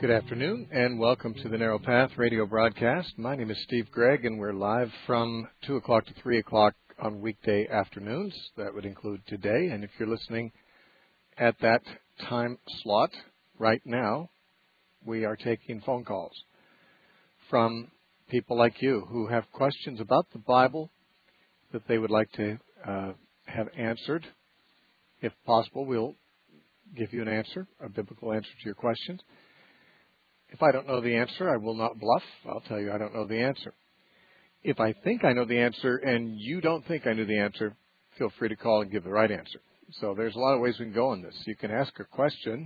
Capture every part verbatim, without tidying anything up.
Good afternoon, and welcome to the Narrow Path radio broadcast. My name is Steve Gregg, and we're live from two o'clock to three o'clock on weekday afternoons. That would include today. And if you're listening at that time slot right now, we are taking phone calls from people like you who have questions about the Bible that they would like to uh, have answered. If possible, we'll give you an answer, a biblical answer to your questions. If I don't know the answer, I will not bluff. I'll tell you I don't know the answer. If I think I know the answer and you don't think I knew the answer, feel free to call and give the right answer. So there's a lot of ways we can go on this. You can ask a question,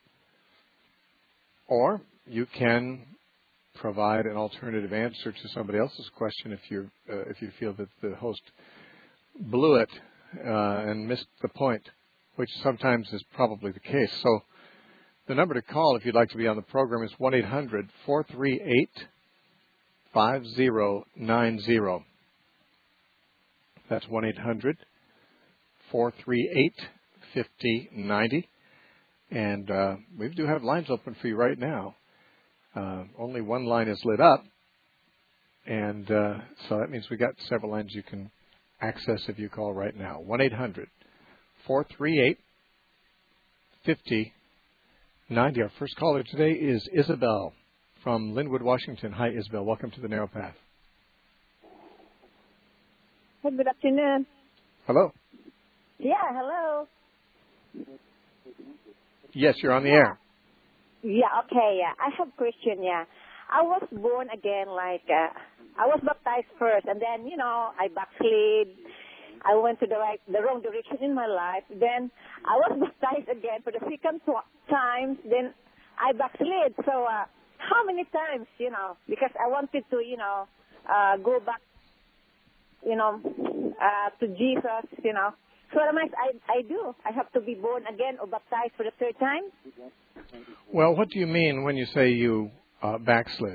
or you can provide an alternative answer to somebody else's question if you uh, if you feel that the host blew it uh, and missed the point, which sometimes is probably the case. So the number to call if you'd like to be on the program is one eight hundred, four three eight, five zero nine zero. That's one eight hundred, four three eight, five zero nine zero. And uh, we do have lines open for you right now. Uh, only one line is lit up. And uh, so that means we got several lines you can access if you call right now. one eight hundred, four three eight, five zero nine zero. Our first caller today is Isabel from Linwood, Washington. Hi, Isabel. Welcome to the Narrow Path. Hey, good afternoon. Hello. Yeah, hello. Yes, you're on the air. Yeah, okay, yeah. I have a question, yeah. I was born again, like, uh, I was baptized first, and then, you know, I backslid. I went to the right, the wrong direction in my life. Then I was baptized again for the second time. Then I backslid. So uh, how many times, you know, because I wanted to, you know, uh, go back, you know, uh, to Jesus, you know. So what am I, I, I do? I have to be born again or baptized for the third time? Well, what do you mean when you say you uh, backslid?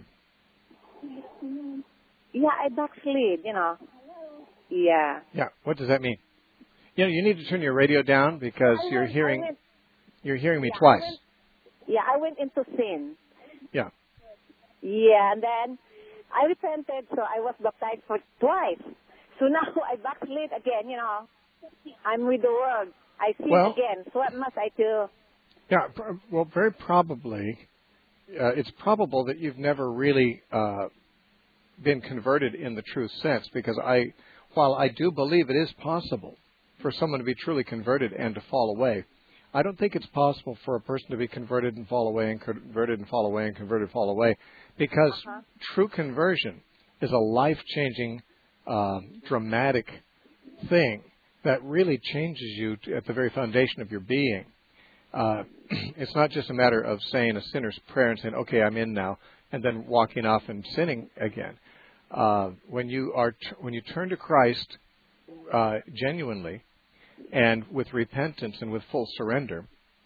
Yeah, I backslid, you know. Yeah. Yeah. What does that mean? You know, you need to turn your radio down because I you're went, hearing went, you're hearing me yeah, twice. I went, yeah, I went into sin. Yeah. Yeah, and then I repented, so I was baptized for twice. So now I backslid again, you know. I'm with the world. I sin well, again. So what must I do? Yeah. Well, very probably, uh, it's probable that you've never really uh, been converted in the true sense, because I. While I do believe it is possible for someone to be truly converted and to fall away, I don't think it's possible for a person to be converted and fall away and converted and fall away and converted and fall away, because uh-huh. true conversion is a life-changing, uh, dramatic thing that really changes you to, at the very foundation of your being. Uh, it's not just a matter of saying a sinner's prayer and saying, okay, I'm in now, and then walking off and sinning again. Uh, when you are t- when you turn to Christ uh, genuinely and with repentance and with full surrender,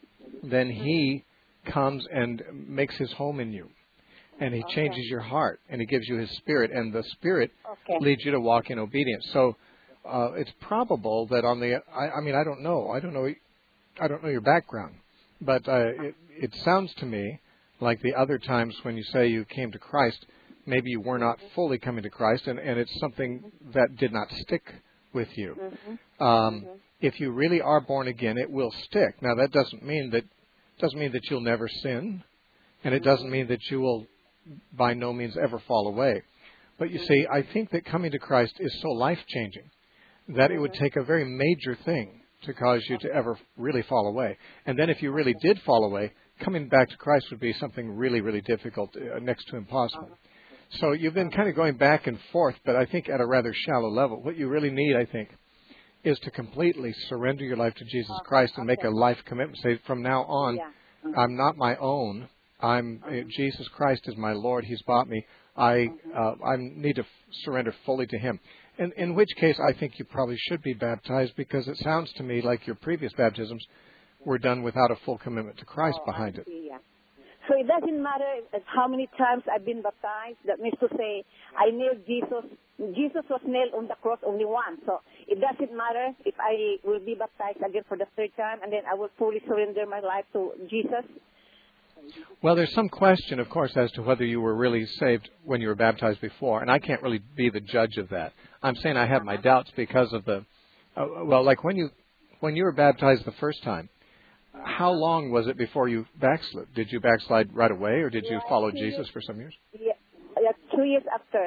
then He comes and makes His home in you, and He okay. changes your heart, and He gives you His Spirit, and the Spirit okay. leads you to walk in obedience. So uh, it's probable that on the I, I mean I don't know I don't know I don't know your background, but uh, it, it sounds to me like the other times when you say you came to Christ, maybe you were not fully coming to Christ, and, and it's something that did not stick with you. Mm-hmm. Um, mm-hmm. If you really are born again, it will stick. Now, that doesn't mean that doesn't mean that you'll never sin, and it doesn't mean that you will by no means ever fall away. But you see, I think that coming to Christ is so life-changing that it would take a very major thing to cause you to ever really fall away. And then if you really did fall away, coming back to Christ would be something really, really difficult, uh, next to impossible. So you've been kind of going back and forth, but I think at a rather shallow level. What you really need, I think, is to completely surrender your life to Jesus Christ and make a life commitment. Say, from now on, I'm not my own. I'm uh, Jesus Christ is my Lord. He's bought me. I uh, I need to f- surrender fully to Him. In, in which case, I think you probably should be baptized, because it sounds to me like your previous baptisms were done without a full commitment to Christ oh, behind it. See, yeah. So it doesn't matter how many times I've been baptized. That means to say I nailed Jesus. Jesus was nailed on the cross only once. So it doesn't matter if I will be baptized again for the third time, and then I will fully surrender my life to Jesus. Well, there's some question, of course, as to whether you were really saved when you were baptized before, and I can't really be the judge of that. I'm saying I have my doubts because of the, uh, well, like when you when you were baptized the first time, how long was it before you backslid? Did you backslide right away, or did yeah, you follow two Jesus years, for some years? Yeah, yeah, two years after.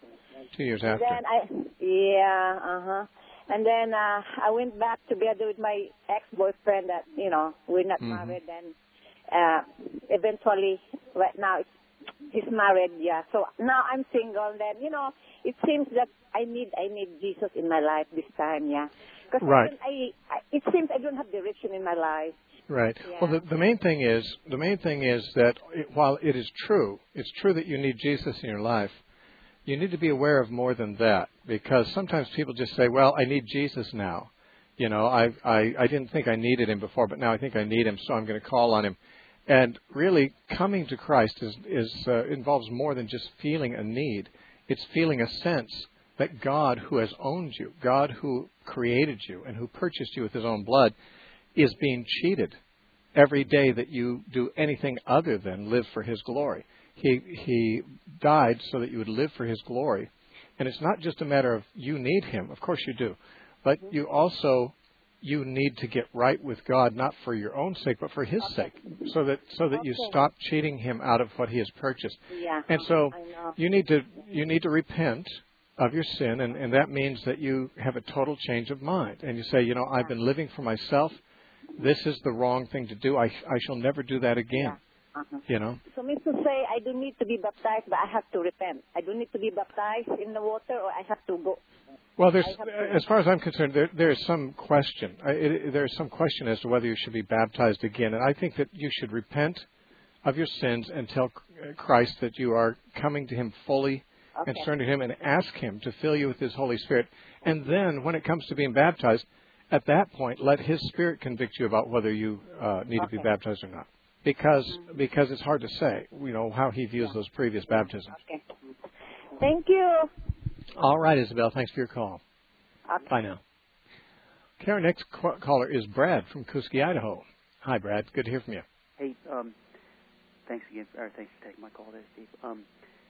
Two years And after. then I, yeah, uh huh. And then uh, I went back together with my ex-boyfriend. That you know we're not Mm-hmm. married. And uh, eventually, right now it's, he's married. Yeah. So now I'm single. Then you know it seems that I need I need Jesus in my life this time. Yeah. Because Right. I, I, it seems I don't have direction in my life. Right. Yeah. Well, the, the main thing is the main thing is that it, while it is true, it's true that you need Jesus in your life. You need to be aware of more than that, because sometimes people just say, "Well, I need Jesus now." You know, I I I didn't think I needed him before, but now I think I need him, so I'm going to call on him. And really, coming to Christ is is uh, involves more than just feeling a need. It's feeling a sense that God, who has owned you, God who created you and who purchased you with his own blood, is being cheated every day that you do anything other than live for his glory. He he died so that you would live for his glory. And it's not just a matter of you need him, of course you do, but you also you need to get right with God, not for your own sake, but for his Okay. sake, so that so that you Okay. stop cheating him out of what he has purchased. Yeah. And so I know. you need to you need to repent of your sin, and, and that means that you have a total change of mind. And you say, you know, I've been living for myself. This is the wrong thing to do. I, I shall never do that again. Yeah. Uh-huh. You know? So means to say I don't need to be baptized, but I have to repent. I don't need to be baptized in the water, or I have to go. Well, there's, I have to- as far as I'm concerned, there, there is some question. I- It, there is some question as to whether you should be baptized again. And I think that you should repent of your sins and tell Christ that you are coming to him fully Okay. and turn to him and ask him to fill you with his Holy Spirit. And then when it comes to being baptized, at that point, let his Spirit convict you about whether you uh, need to be Okay. baptized or not. Because because it's hard to say, you know, how he views Yeah. those previous baptisms. Okay. Thank you. All right, Isabel, thanks for your call. Okay. Bye now. Okay, our next qu- caller is Brad from Kuski, Idaho. Hi, Brad. Good to hear from you. Hey, um, thanks again, or thanks for taking my call there, Steve. Um,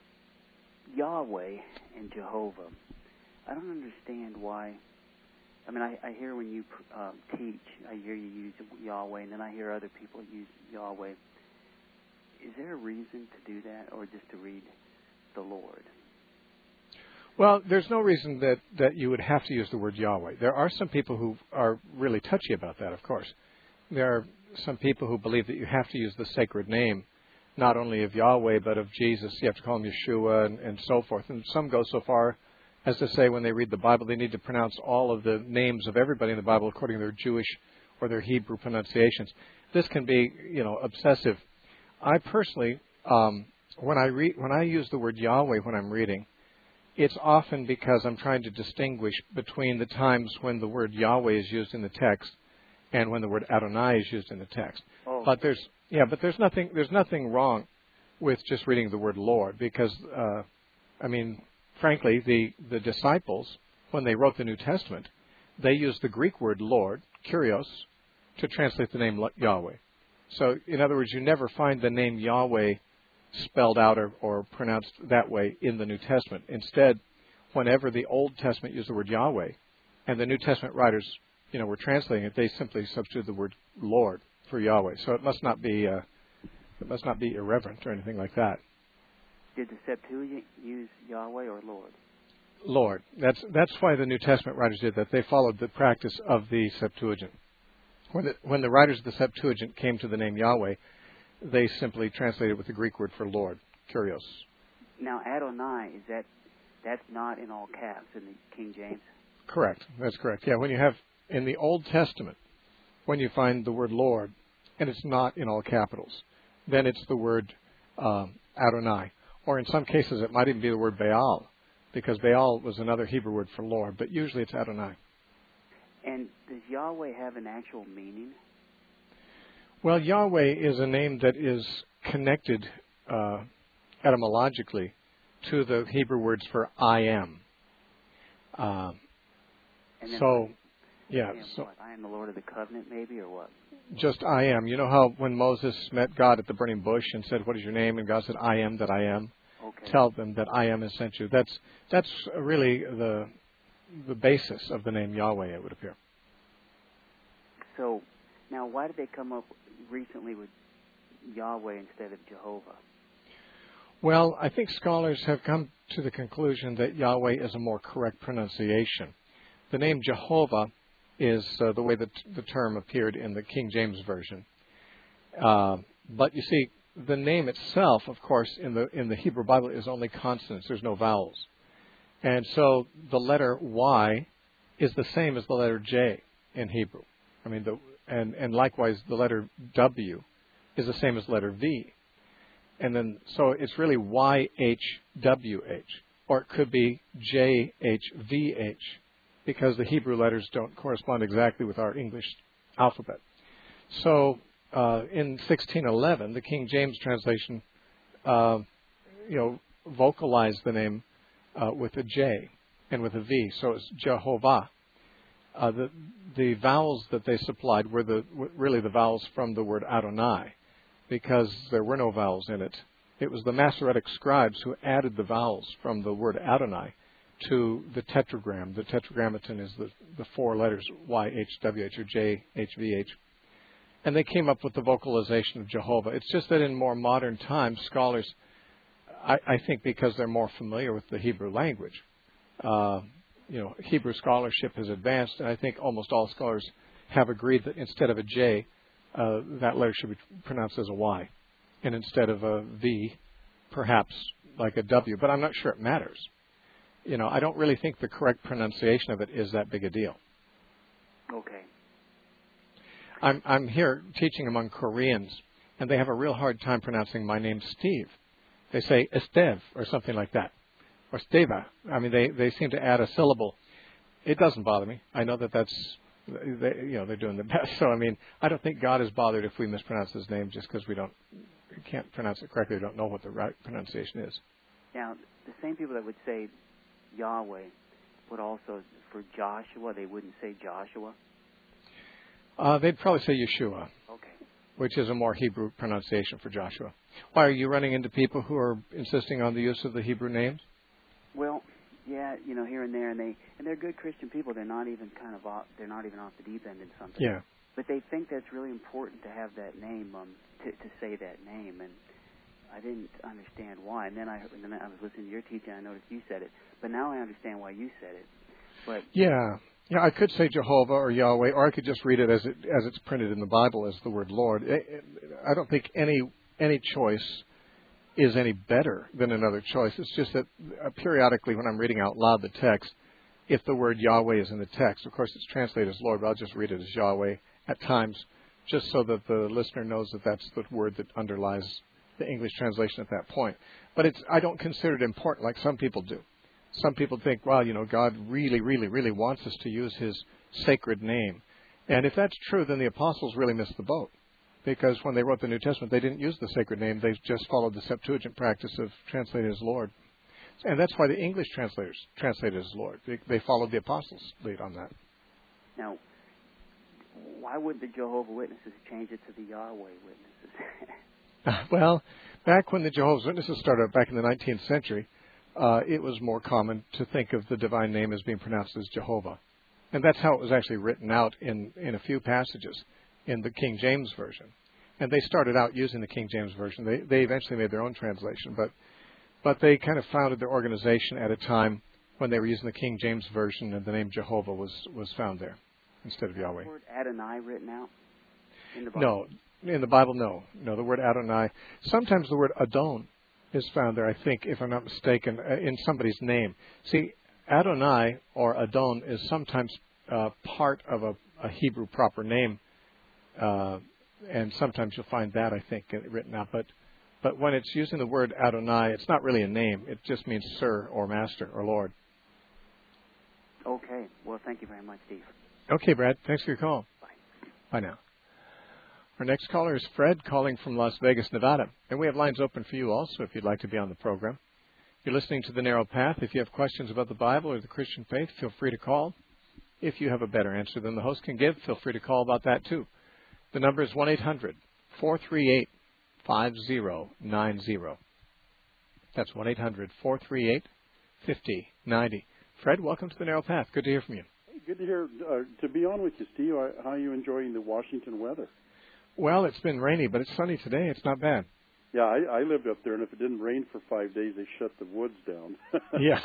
Yahweh and Jehovah, I don't understand why. I mean, I, I hear when you uh, teach, I hear you use Yahweh, and then I hear other people use Yahweh. Is there a reason to do that, or just to read the Lord? Well, there's no reason that, that you would have to use the word Yahweh. There are some people who are really touchy about that, of course. There are some people who believe that you have to use the sacred name, not only of Yahweh, but of Jesus. You have to call him Yeshua and, and so forth. And some go so far as to say when they read the Bible, they need to pronounce all of the names of everybody in the Bible according to their Jewish or their Hebrew pronunciations. This can be, you know, obsessive. I personally, um, when I read, when I use the word Yahweh when I'm reading, it's often because I'm trying to distinguish between the times when the word Yahweh is used in the text and when the word Adonai is used in the text. Oh. But there's, yeah, but there's nothing, there's nothing wrong with just reading the word Lord, because, uh, I mean, frankly, the, the disciples, when they wrote the New Testament, they used the Greek word Lord, Kyrios, to translate the name Yahweh. So, in other words, you never find the name Yahweh spelled out or, or pronounced that way in the New Testament. Instead, whenever the Old Testament used the word Yahweh, and the New Testament writers, you know, were translating it, they simply substituted the word Lord for Yahweh. So it must not be, uh, it must not be irreverent or anything like that. Did the Septuagint use Yahweh or Lord? Lord. That's that's why the New Testament writers did that. They followed the practice of the Septuagint. When the, when the writers of the Septuagint came to the name Yahweh, they simply translated with the Greek word for Lord, Kyrios. Now, Adonai, is that, that's not in all caps in the King James? Correct. That's correct. Yeah, when you have, in the Old Testament, when you find the word Lord, and it's not in all capitals, then it's the word um, Adonai. Or in some cases, it might even be the word Baal, because Baal was another Hebrew word for Lord, but usually it's Adonai. And does Yahweh have an actual meaning? Well, Yahweh is a name that is connected uh, etymologically to the Hebrew words for I am. Um, And then so, what, yeah. I am So, what? I am the Lord of the covenant, maybe, or what? just I am. You know how when Moses met God at the burning bush and said, "What is your name?" and God said, "I am that I am." Okay. Tell them that I am has sent you. That's that's really the the basis of the name Yahweh, it would appear. So now, why did they come up recently with Yahweh instead of Jehovah? Well, I think scholars have come to the conclusion that Yahweh is a more correct pronunciation. The name Jehovah is uh, the way that the term appeared in the King James Version. Uh, but you see, the name itself, of course, in the in the Hebrew Bible is only consonants. There's no vowels. And so the letter Y is the same as the letter J in Hebrew. I mean, the, and, and likewise, the letter W is the same as the letter V. And then, so it's really Y H W H, or it could be J H V H, because the Hebrew letters don't correspond exactly with our English alphabet. So, uh, in sixteen eleven, the King James translation, uh, you know, vocalized the name uh, with a J and with a V, so it's Jehovah. Uh, the the vowels that they supplied were the really the vowels from the word Adonai, because there were no vowels in it. It was the Masoretic scribes who added the vowels from the word Adonai to the tetragram. The tetragrammaton is the, the four letters Y H W H or J H V H. And they came up with the vocalization of Jehovah. It's just that in more modern times, scholars, I, I think because they're more familiar with the Hebrew language, uh, you know, Hebrew scholarship has advanced, and I think almost all scholars have agreed that instead of a J, uh, that letter should be pronounced as a Y, and instead of a V, perhaps like a W. But I'm not sure it matters. You know, I don't really think the correct pronunciation of it is that big a deal. Okay. I'm I'm here teaching among Koreans, and they have a real hard time pronouncing my name Steve. They say Estev or something like that, or Steva. I mean, they, they seem to add a syllable. It doesn't bother me. I know that that's, they, you know, they're doing the best. So, I mean, I don't think God is bothered if we mispronounce His name just because we don't, we can't pronounce it correctly. We don't know what the right pronunciation is. Now, the same people that would say Yahweh would also, for Joshua, they wouldn't say Joshua? Uh, they'd probably say Yeshua. Okay. Which is a more Hebrew pronunciation for Joshua. Why, are you running into people who are insisting on the use of the Hebrew names? Well, yeah, you know, here and there, and they and they're good Christian people. They're not even kind of off, they're not even off the deep end in something. Yeah. But they think that's really important to have that name, um, to to say that name, and I didn't understand why. And then I and then I was listening to your teaching. I noticed you said it, but now I understand why you said it. But yeah. Yeah, I could say Jehovah or Yahweh, or I could just read it as it as it's printed in the Bible as the word Lord. I don't think any any choice is any better than another choice. It's just that uh, periodically when I'm reading out loud the text, if the word Yahweh is in the text, of course it's translated as Lord, but I'll just read it as Yahweh at times, just so that the listener knows that that's the word that underlies the English translation at that point. But it's I don't consider it important like some people do. Some people think, well, you know, God really, really, really wants us to use His sacred name. And if that's true, then the apostles really missed the boat. Because when they wrote the New Testament, they didn't use the sacred name. They just followed the Septuagint practice of translating as Lord. And that's why the English translators translated as Lord. They, they followed the apostles' lead on that. Now, why would the Jehovah's Witnesses change it to the Yahweh Witnesses? Well, back when the Jehovah's Witnesses started, back in the nineteenth century, Uh, it was more common to think of the divine name as being pronounced as Jehovah. And that's how it was actually written out in, in a few passages in the King James Version. And they started out using the King James Version. They, they eventually made their own translation, but but they kind of founded their organization at a time when they were using the King James Version, and the name Jehovah was, was found there instead of Yahweh. Is the word Adonai written out in the Bible? No. In the Bible, no. No, the word Adonai. Sometimes the word Adon is found there, I think, if I'm not mistaken, in somebody's name. See, Adonai or Adon is sometimes uh, part of a, a Hebrew proper name, uh, and sometimes you'll find that, I think, written out. But but when it's using the word Adonai, it's not really a name. It just means sir or master or Lord. Okay. Well, thank you very much, Steve. Okay, Brad. Thanks for your call. Bye. Bye now. Our next caller is Fred, calling from Las Vegas, Nevada. And we have lines open for you also if you'd like to be on the program. You're listening to The Narrow Path. If you have questions about the Bible or the Christian faith, feel free to call. If you have a better answer than the host can give, feel free to call about that too. The number is one eight hundred four three eight five zero nine zero. That's one eight hundred four three eight five zero nine zero. Fred, welcome to the Narrow Path. Good to hear from you. Hey, good to hear. Uh, to be on with you, Steve, how are you enjoying the Washington weather? Well, it's been rainy, but it's sunny today. It's not bad. Yeah, I, I lived up there, and if it didn't rain for five days, they shut the woods down. Yeah.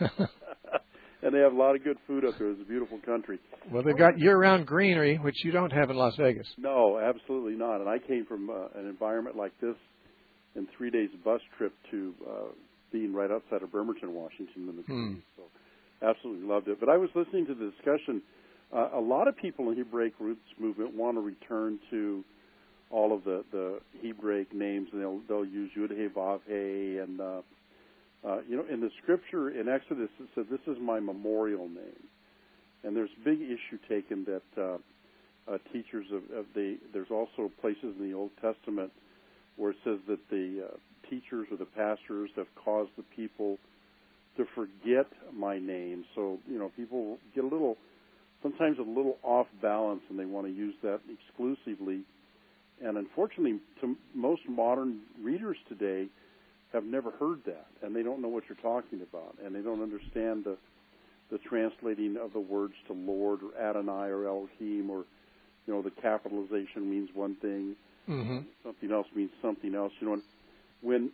And they have a lot of good food up there. It's a beautiful country. Well, they've got year-round greenery, which you don't have in Las Vegas. No, absolutely not. And I came from uh, an environment like this in three days bus trip to uh, being right outside of Bremerton, Washington, in the Hmm. so absolutely loved it. But I was listening to the discussion. Uh, a lot of people in the Hebraic Roots movement want to return to all of the, the Hebraic names, and they'll they'll use Yud He Vav He, and uh, uh, you know, in the scripture in Exodus it said, "This is my memorial name," and there's big issue taken that uh, uh, teachers of, of the there's also places in the Old Testament where it says that the uh, teachers or the pastors have caused the people to forget my name. So you know, people get a little sometimes a little off balance, and they want to use that exclusively. And unfortunately, to most modern readers today have never heard that, and they don't know what you're talking about, and they don't understand the the translating of the words to Lord or Adonai or Elohim, or you know, the capitalization means one thing, Mm-hmm. something else means something else. You know, when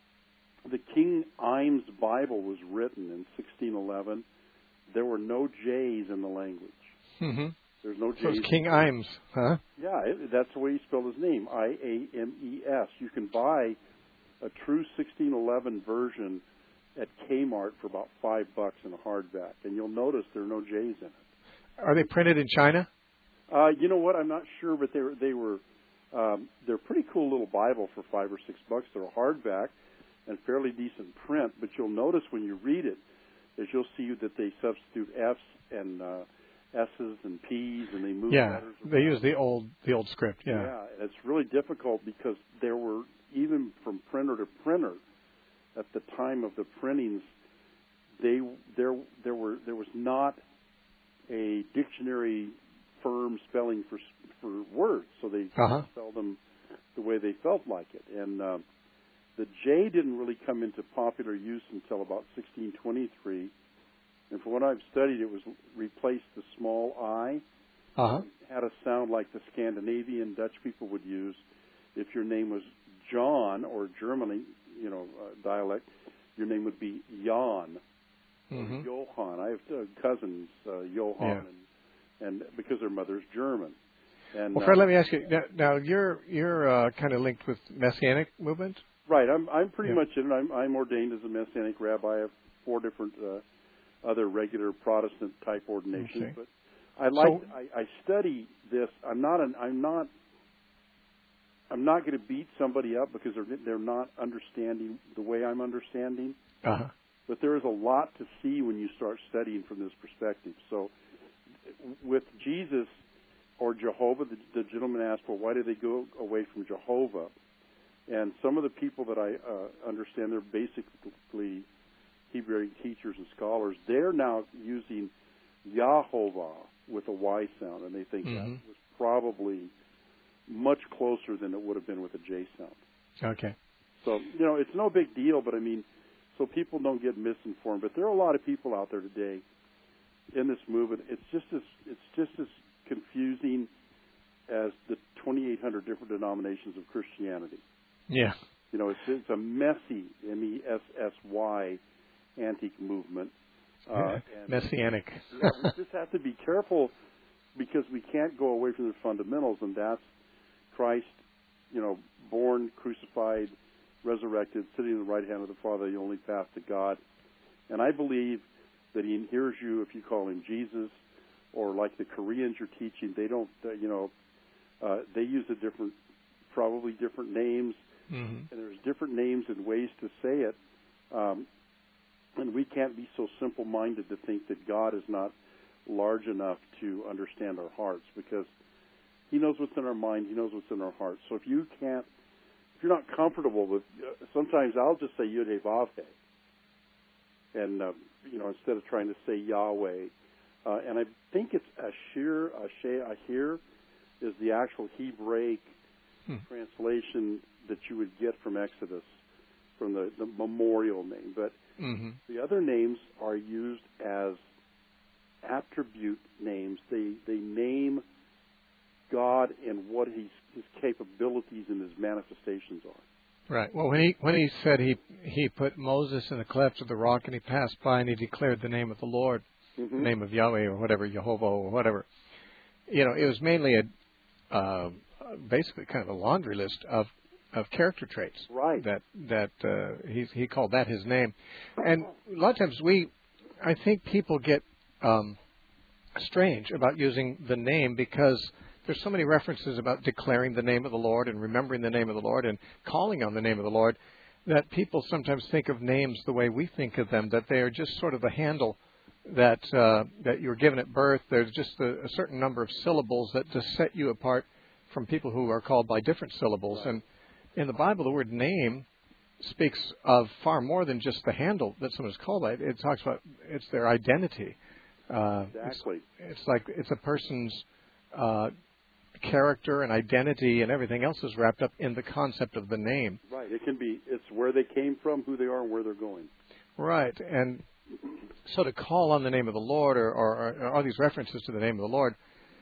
the King James Bible was written in sixteen eleven, there were no J's in the language. Mm-hmm. There's no So J's. it's King Imes, huh? Yeah, it, that's the way he spelled his name, I A M E S. You can buy a true sixteen eleven version at Kmart for about five bucks in a hardback, and you'll notice there are no J's in it. Are they printed in China? Uh, you know what? I'm not sure, but they were they were um, they're a pretty cool little Bible for five or six bucks. They're a hardback and fairly decent print, but you'll notice when you read it, is you'll see that they substitute F's and uh, S's and P's, and they move Yeah, letters they around. use the old the old script. Yeah. Yeah, and it's really difficult because there were, even from printer to printer, at the time of the printings, they there there were there was not a dictionary firm spelling for for words, so they Uh-huh. spelled them the way they felt like it. And uh, the J didn't really come into popular use until about sixteen twenty-three. And from what I've studied, it was replaced the small I. Uh-huh. Had a sound like the Scandinavian Dutch people would use. If your name was John, or Germany, you know, uh, dialect, your name would be Jan, Mm-hmm. or Johann. I have uh, cousins, uh, Johann, Yeah. and, and because their mother's German. And Well, Fred, uh, let me ask you. Now, now you're you're uh, kind of linked with Messianic movement. right, I'm I'm pretty Yeah. much in it. I'm I'm ordained as a Messianic rabbi. I have four different uh, other regular Protestant type ordinations, Okay. but I like So- I, I study this. I'm not an I'm not I'm not going to beat somebody up because they're they're not understanding the way I'm understanding. Uh-huh. But there is a lot to see when you start studying from this perspective. So, with Jesus or Jehovah, the, the gentleman asked, well, why did they go away from Jehovah? And some of the people that I uh, understand, they're basically Hebrew teachers and scholars, they're now using Yahovah with a Y sound, and they think Mhm. that was probably much closer than it would have been with a J sound. Okay. So, you know, it's no big deal, but I mean, so people don't get misinformed. But there are a lot of people out there today in this movement. It's just as it's just as confusing as the twenty-eight hundred different denominations of Christianity. Yeah. You know, it's it's a messy M E S S Y antique movement. Uh, and Messianic. yeah, we just have to be careful because we can't go away from the fundamentals, and that's Christ, you know, born, crucified, resurrected, sitting at the right hand of the Father, the only path to God. And I believe that he hears you if you call him Jesus, or like the Koreans you're teaching, they don't, uh, you know, uh, they use a different, probably different names, Mm-hmm. and there's different names and ways to say it. Um, and we can't be so simple-minded to think that God is not large enough to understand our hearts, because he knows what's in our mind, he knows what's in our hearts. So if you can't, if you're not comfortable with, uh, sometimes I'll just say Yud He Vav He, and uh, you know, instead of trying to say Yahweh. Uh, and I think it's Ashir, Asher, Ahir is the actual Hebraic hmm. translation that you would get from Exodus, from the, the memorial name. But mm-hmm. the other names are used as attribute names. They they name God and what he's, his capabilities and his manifestations are. Right. Well, when he when he said he he put Moses in the cleft of the rock and he passed by and he declared the name of the Lord, mm-hmm. the name of Yahweh or whatever, Jehovah or whatever, you know, it was mainly a uh, basically kind of a laundry list of of character traits. Right. That that uh, he he called that his name, and a lot of times we, I think people get um, strange about using the name because there's so many references about declaring the name of the Lord and remembering the name of the Lord and calling on the name of the Lord that people sometimes think of names the way we think of them, that they are just sort of a handle that uh, that you were given at birth. There's just a, a certain number of syllables that just set you apart from people who are called by different syllables. Right. And in the Bible, the word name speaks of far more than just the handle that someone is called by. It talks about it's their identity. Uh, exactly. It's, it's like it's a person's uh, character and identity, and everything else is wrapped up in the concept of the name. Right. It can be. It's where they came from, who they are, and where they're going. Right. And so to call on the name of the Lord, or, or, or all these references to the name of the Lord,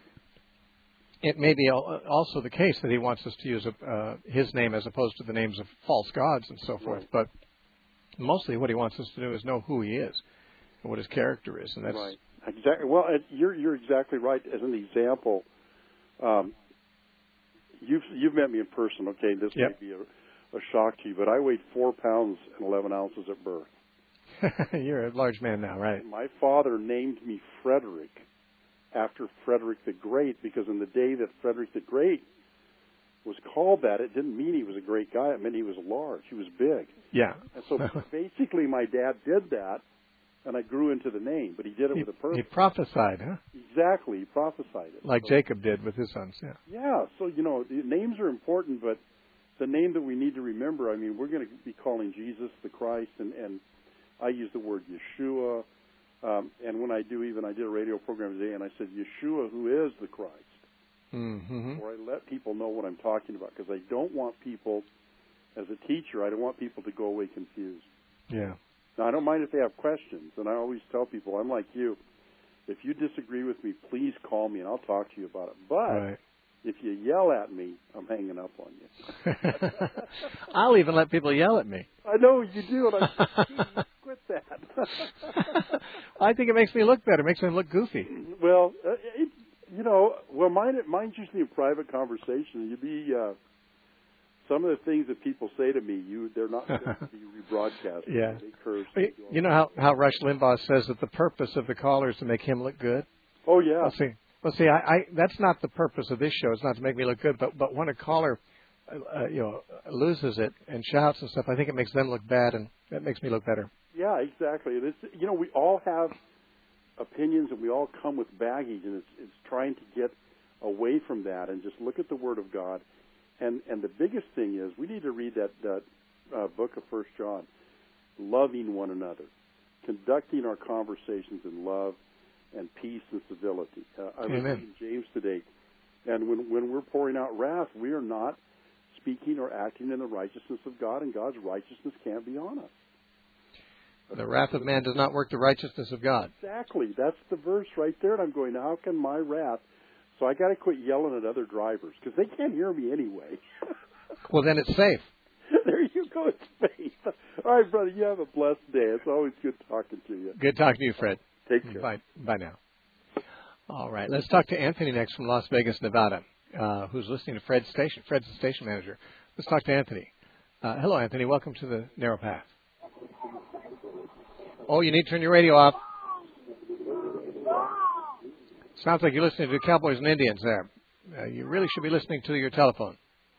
it may be also the case that he wants us to use a, uh, his name as opposed to the names of false gods and so forth. Right. But mostly what he wants us to do is know who he is and what his character is. And that's right. Exactly. Well, you're you're exactly right. As an example, um, you've you've met me in person. Okay, this yep. may be a, a shock to you, but I weighed four pounds and eleven ounces at birth. You're a large man now, right? My father named me Frederick after Frederick the Great, because in the day that Frederick the Great was called that, it didn't mean he was a great guy. It meant he was large. He was big. Yeah. And so basically my dad did that, and I grew into the name, but he did it he, with a purpose. He prophesied, huh? Exactly. He prophesied it. Like so, Jacob did with his sons, yeah. Yeah. So, you know, the names are important, but the name that we need to remember, I mean, we're going to be calling Jesus the Christ, and, and I use the word Yeshua. Um, and when I do, even I did a radio program today, and I said, Yeshua, who is the Christ. Mm-hmm. Or I let people know what I'm talking about, because I don't want people, as a teacher, I don't want people to go away confused. Yeah. Now, I don't mind if they have questions, and I always tell people, I'm like you, if you disagree with me, please call me, and I'll talk to you about it. But right. if you yell at me, I'm hanging up on you. I'll even let people yell at me. I know you do, and I'm quit that. I think it makes me look better. It makes me look goofy. Well, uh, it, you know, well, mine, mine's usually a private conversation. You be uh, some of the things that people say to me, you they're not going to be rebroadcast. Yeah. They curse. You, you know how, how Rush Limbaugh says that the purpose of the caller is to make him look good? Oh, yeah. Well, see, well, see I, I, that's not the purpose of this show. It's not to make me look good. But, but when a caller, uh, you know, loses it and shouts and stuff, I think it makes them look bad, and that makes me look better. Yeah, exactly. It's, you know, we all have opinions, and we all come with baggage, and it's, it's trying to get away from that and just look at the Word of God. And and the biggest thing is we need to read that, that uh, book of First John, loving one another, conducting our conversations in love and peace and civility. Uh, I was reading James today, and when, when we're pouring out wrath, we are not speaking or acting in the righteousness of God, and God's righteousness can't be on us. The wrath of man does not work the righteousness of God. Exactly. That's the verse right there. And I'm going, how can my wrath? So I got to quit yelling at other drivers because they can't hear me anyway. Well, then it's safe. There you go. It's safe. All right, brother. You have a blessed day. It's always good talking to you. Good talking to you, Fred. Take care. Bye. Bye now. All right. Let's talk to Anthony next from Las Vegas, Nevada, uh, who's listening to Fred's station. Fred's the station manager. Let's talk to Anthony. Uh, hello, Anthony. Welcome to the Narrow Path. Oh, you need to turn your radio off. Sounds like you're listening to Cowboys and Indians there. Uh, you really should be listening to your telephone.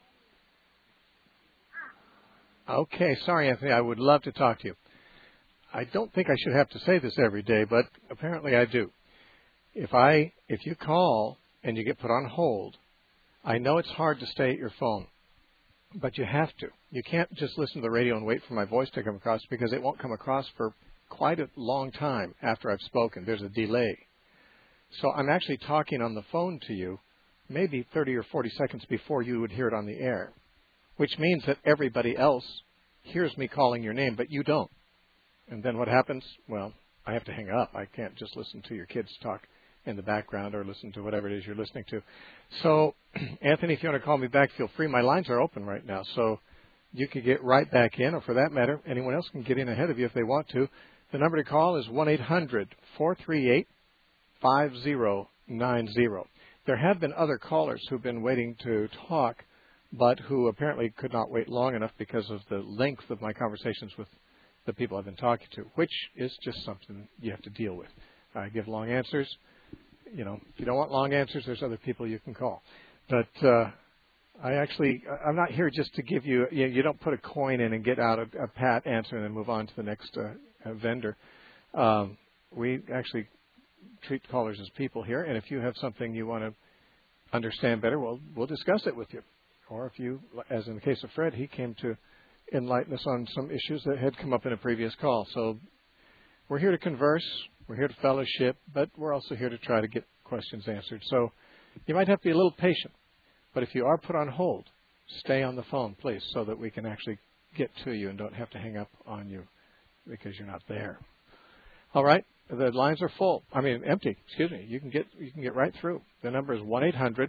Okay, sorry, Anthony. I would love to talk to you. I don't think I should have to say this every day, but apparently I do. If I, if you call and you get put on hold, I know it's hard to stay at your phone, but you have to. You can't just listen to the radio and wait for my voice to come across, because it won't come across for quite a long time after I've spoken. There's a delay. So I'm actually talking on the phone to you maybe thirty or forty seconds before you would hear it on the air, which means that everybody else hears me calling your name, but you don't. And then what happens? Well, I have to hang up. I can't just listen to your kids talk in the background or listen to whatever it is you're listening to. So, Anthony, if you want to call me back, feel free. My lines are open right now, so you can get right back in, or for that matter, anyone else can get in ahead of you if they want to. The number to call is one eight hundred four three eight five zero nine zero. There have been other callers who've been waiting to talk, but who apparently could not wait long enough because of the length of my conversations with the people I've been talking to, which is just something you have to deal with. I give long answers. You know, if you don't want long answers, there's other people you can call. But uh, I actually, I'm not here just to give you, you, you don't put a coin in and get out a, a pat answer and then move on to the next uh, uh, vendor. Um, we actually treat callers as people here, and if you have something you want to understand better, well, we'll discuss it with you. Or if you, as in the case of Fred, he came to enlighten us on some issues that had come up in a previous call. So we're here to converse, we're here to fellowship, but we're also here to try to get questions answered. So you might have to be a little patient, but if you are put on hold, stay on the phone, please, so that we can actually get to you and don't have to hang up on you because you're not there. All right, the lines are full. I mean, empty. Excuse me. You can get you can get right through. The number is one eight hundred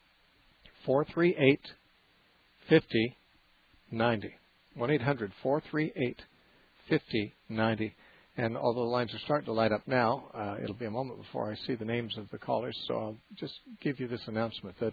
four three eight five zero nine zero. one eight hundred four three eight five zero nine zero. And although the lines are starting to light up now, uh, it'll be a moment before I see the names of the callers. So I'll just give you this announcement that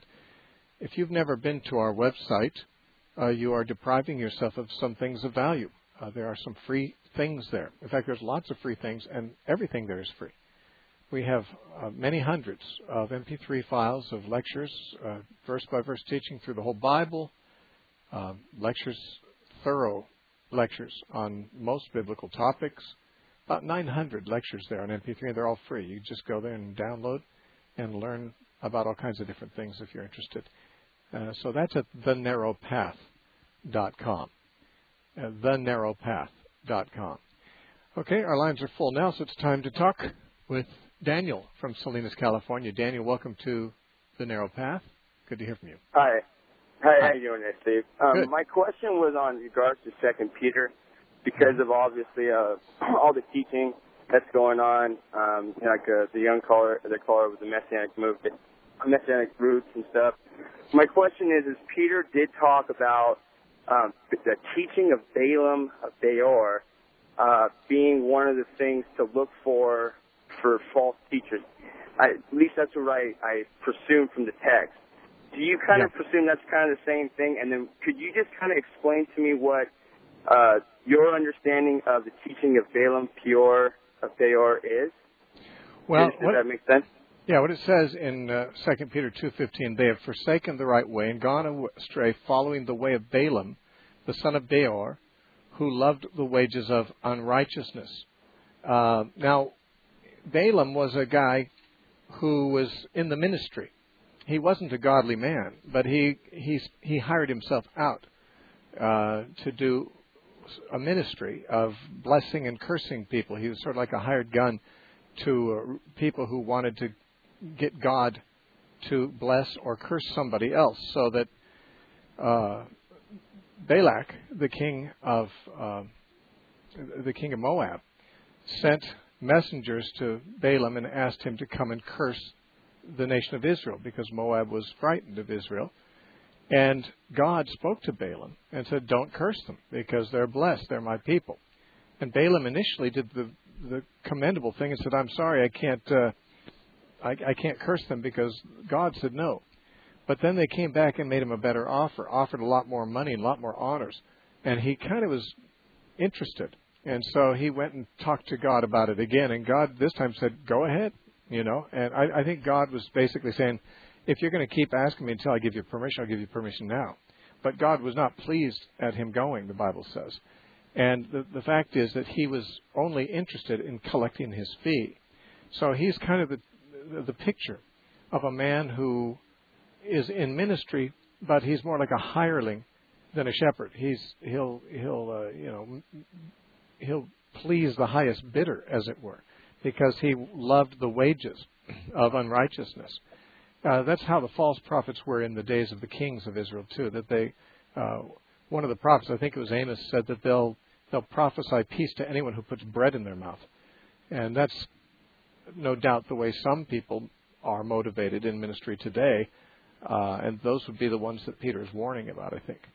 if you've never been to our website, uh, you are depriving yourself of some things of value. Uh, there are some free things there. In fact, there's lots of free things, and everything there is free. We have uh, many hundreds of M P three files of lectures, uh, verse-by-verse teaching through the whole Bible, uh, lectures, thorough lectures on most biblical topics. About nine hundred lectures there on M P three, and they're all free. You just go there and download and learn about all kinds of different things if you're interested. Uh, so that's at the narrow path dot com. Uh, the narrow path dot com. Okay, our lines are full now, so it's time to talk with Daniel from Salinas, California. Daniel, welcome to The Narrow Path. Good to hear from you. Hi. Hi, Hi. how you doing there, Steve? Um, my question was on regards to Second Peter, because of obviously uh, all the teaching that's going on, um, you know, like uh, the young caller, the caller with the Messianic movement, Messianic roots and stuff. My question is, is Peter did talk about um, the teaching of Balaam, of Beor, uh, being one of the things to look for for false teachers. I, at least that's what I, I presume from the text. Do you kind yeah. of presume that's kind of the same thing? And then could you just kind of explain to me what uh, your understanding of the teaching of Balaam, Peor, of Beor is? Well, does, does what, that make sense? Yeah, what it says in uh, Second Peter two fifteen, they have forsaken the right way and gone astray, following the way of Balaam, the son of Beor, who loved the wages of unrighteousness. Uh, now, Balaam was a guy who was in the ministry. He wasn't a godly man, but he he, he hired himself out uh, to do a ministry of blessing and cursing people. He was sort of like a hired gun to uh, people who wanted to get God to bless or curse somebody else, so that uh, Balak, the king of uh, the king of Moab, sent messengers to Balaam and asked him to come and curse the nation of Israel, because Moab was frightened of Israel. And God spoke to Balaam and said, "Don't curse them, because they're blessed. They're my people." And Balaam initially did the the commendable thing and said, "I'm sorry, I can't uh, I, I can't curse them because God said no." But then they came back and made him a better offer, offered a lot more money and a lot more honors, and he kind of was interested. And so he went and talked to God about it again, and God this time said, "Go ahead." You know, and I, I think God was basically saying, if you're going to keep asking me until I give you permission, I'll give you permission now. But God was not pleased at him going, the Bible says. And the, the fact is that he was only interested in collecting his fee. So he's kind of the, the, the picture of a man who is in ministry, but he's more like a hireling than a shepherd. He's he'll he'll uh, you know he'll please the highest bidder, as it were, because he loved the wages of unrighteousness. uh, that's how the false prophets were in the days of the kings of Israel too. That they, uh, one of the prophets, I think it was Amos, said that they'll they'll prophesy peace to anyone who puts bread in their mouth, and that's no doubt the way some people are motivated in ministry today, uh, and those would be the ones that Peter is warning about, I think.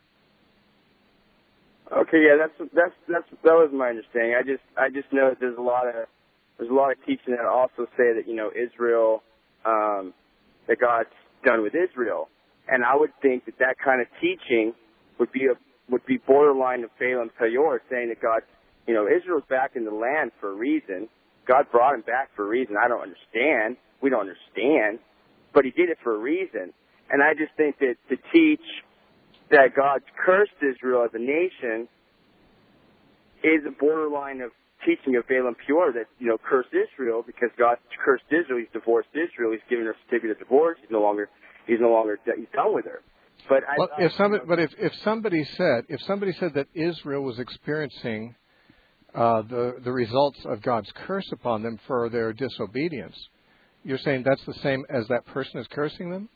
Okay, yeah, that's that's that's that was my understanding. I just I just know that there's a lot of there's a lot of teaching that also say that you know Israel, um, that God's done with Israel, and I would think that that kind of teaching would be a would be borderline of Balaam Peor, saying that God, you know, Israel's back in the land for a reason. God brought him back for a reason. I don't understand. We don't understand, but He did it for a reason. And I just think that to teach that God cursed Israel as a nation is a borderline of teaching of Balaam Peor that, you know, cursed Israel because God cursed Israel. He's divorced Israel. He's given her a certificate of divorce. He's no longer, he's no longer, he's done with her. But I, well, I, if somebody, but if, if somebody said, if somebody said that Israel was experiencing uh, the the results of God's curse upon them for their disobedience, you're saying that's the same as that person is cursing them?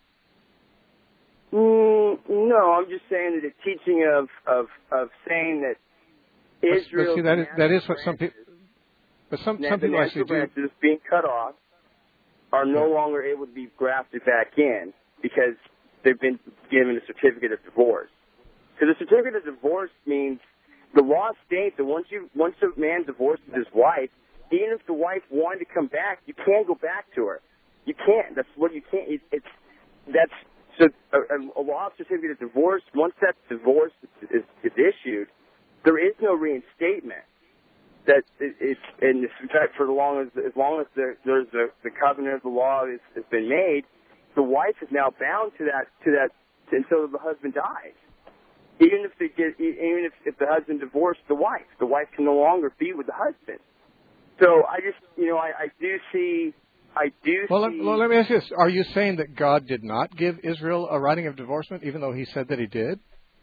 Mm, no, I'm just saying that the teaching of, of, of saying that Israel, but see, that is that is what some people. But some some people actually do. Branches being cut off are no longer able to be grafted back in because they've been given a certificate of divorce. Because a certificate of divorce means the law states that once you once a man divorces his wife, even if the wife wanted to come back, you can't go back to her. You can't. That's what you can't. It, it's that's so a, a law certificate of divorce. Once that divorce is, is, is issued, there is no reinstatement. That it, it's and in fact, for as long as as long as there, there's a, the covenant of the law is, has been made, the wife is now bound to that to that until the husband dies. Even if they get, even if, if the husband divorced the wife, the wife can no longer be with the husband. So I just, you know, I, I do see, I do well, see. Let, well, let me ask you this: are you saying that God did not give Israel a writing of divorcement, even though He said that He did?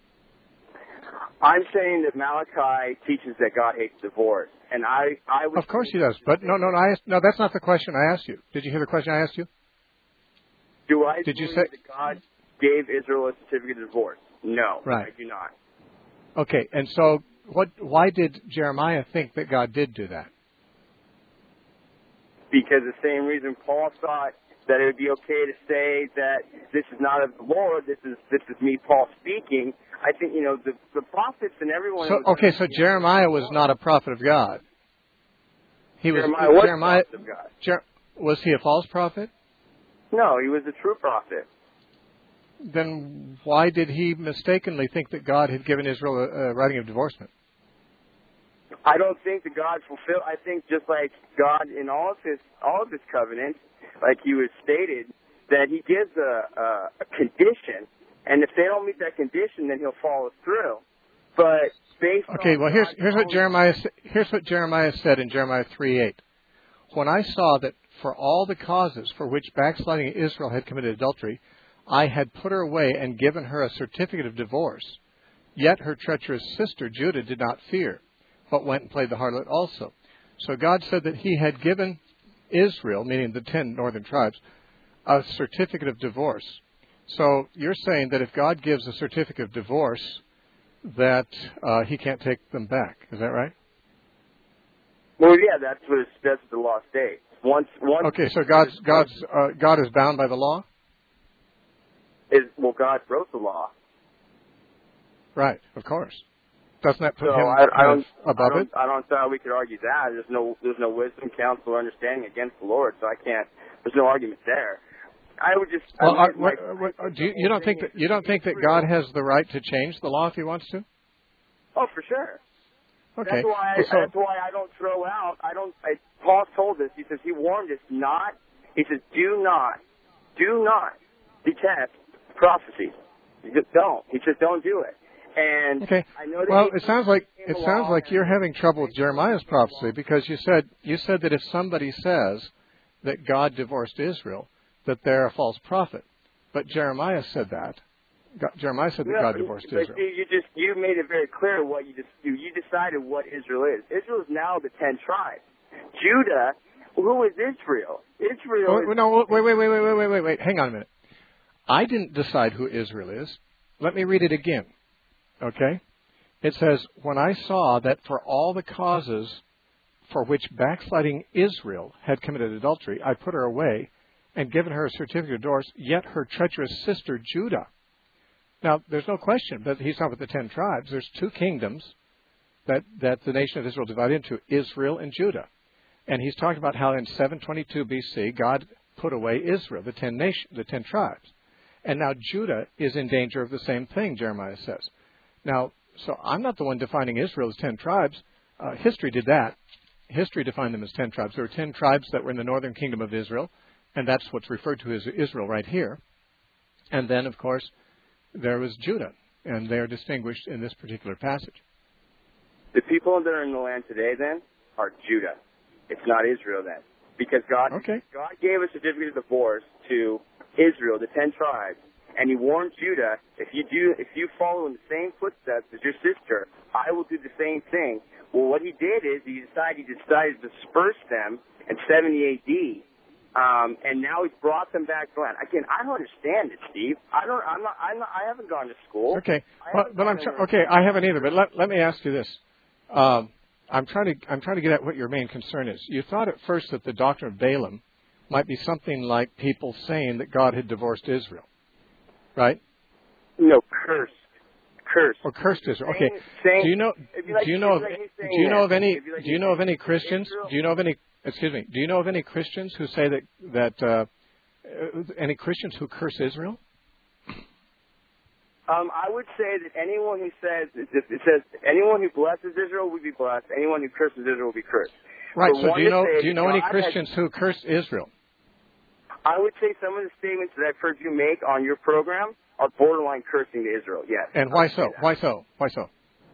I'm saying that Malachi teaches that God hates divorce, and I, I would. Of course He does, but no, no, no, I asked, no. That's not the question I asked you. Did you hear the question I asked you? Do I Did you believe say that God gave Israel a certificate of divorce? No, right. I do not. Okay, and so what? Why did Jeremiah think that God did do that? Because the same reason Paul thought that it would be okay to say that this is not of the Lord, this is this is me, Paul, speaking. I think, you know, the, the prophets and everyone... So, okay, so Jeremiah was not a prophet of God. He was, Jeremiah was Jeremiah, a prophet of God. Jer, was he a false prophet? No, he was a true prophet. Then why did he mistakenly think that God had given Israel a, a writing of divorcement? I don't think that God fulfilled... I think just like God in all of his all of his covenants, like you had stated, that he gives a, a, a condition, and if they don't meet that condition, then he'll follow through. But based okay, on well here's God's here's what own... Jeremiah here's what Jeremiah said in Jeremiah three eight. When I saw that for all the causes for which backsliding Israel had committed adultery, I had put her away and given her a certificate of divorce. Yet her treacherous sister Judah did not fear, but went and played the harlot also. So God said that He had given Israel, meaning the ten northern tribes, a certificate of divorce. So you're saying that if God gives a certificate of divorce, that uh, He can't take them back. Is that right? Well, yeah, that's what it's, that's what the law states. Once, once. Okay, so God's God's uh, God is bound by the law. Is well, God broke the law. Right, of course. Doesn't that put so Him I, I don't, above I don't, it? I don't see how we could argue that. There's no, there's no wisdom, counsel, or understanding against the Lord, so I can't. There's no argument there. I would just. Well, I uh, what, what, do you, you don't think that you don't think that God has the right to change the law if He wants to? Oh, for sure. Okay. That's why. I, well, so, that's why I don't throw out. I don't. I, Paul told us. He says he warned us not. He says, do not, do not detest prophecies. You just don't. He says, don't do it. And okay. I know that well, he, it sounds like it sounds like you're having trouble with Jeremiah's prophecy because you said you said that if somebody says that God divorced Israel, that they're a false prophet. But Jeremiah said that. God, Jeremiah said that no, God divorced but Israel. You, you just you made it very clear what you just you, you decided what Israel is. Israel is now the ten tribes. Judah who is Israel? Israel. Oh, is... no, wait, wait, wait, wait, wait, wait, wait, wait. Hang on a minute. I didn't decide who Israel is. Let me read it again. Okay? It says, when I saw that for all the causes for which backsliding Israel had committed adultery, I put her away and given her a certificate of divorce, yet her treacherous sister Judah. Now, there's no question, but he's not with the ten tribes. There's two kingdoms that, that the nation of Israel divided into, Israel and Judah. And he's talking about how in seven twenty-two B C, God put away Israel, the ten nation, the ten tribes. And now Judah is in danger of the same thing, Jeremiah says. Now, so I'm not the one defining Israel as ten tribes. Uh, history did that. History defined them as ten tribes. There were ten tribes that were in the northern kingdom of Israel, and that's what's referred to as Israel right here. And then, of course, there was Judah, and they are distinguished in this particular passage. The people that are in the land today, then, are Judah. It's not Israel, then. Because God, okay. God gave a certificate of divorce to Israel, the ten tribes, and he warned Judah, if you do, if you follow in the same footsteps as your sister, I will do the same thing. Well, what he did is he decided he decided to disperse them in seventy A D, um, and now he's brought them back to the land. Again, I don't understand it, Steve. I don't. I'm not. I'm not I haven't gone to school. Okay, but, but I'm tr- okay. I haven't either. But let let me ask you this. Um, I'm trying to I'm trying to get at what your main concern is. You thought at first that the doctrine of Balaam might be something like people saying that God had divorced Israel, right? No, cursed, cursed. Or cursed Israel. Okay. Saying, saying, do you know? Like, do you know? Of, like do you know of any? like Do you know of any Christians? Israel? Do you know of any? Excuse me. Do you know of any Christians who say that that uh, uh, any Christians who curse Israel? Um, I would say that anyone who says it says anyone who blesses Israel will be blessed. Anyone who curses Israel will be cursed. Right. For So do you know? say Do you know any God Christians has, who curse Israel? I would say some of the statements that I've heard you make on your program are borderline cursing to Israel. Yes. And why so? Why so? Why so?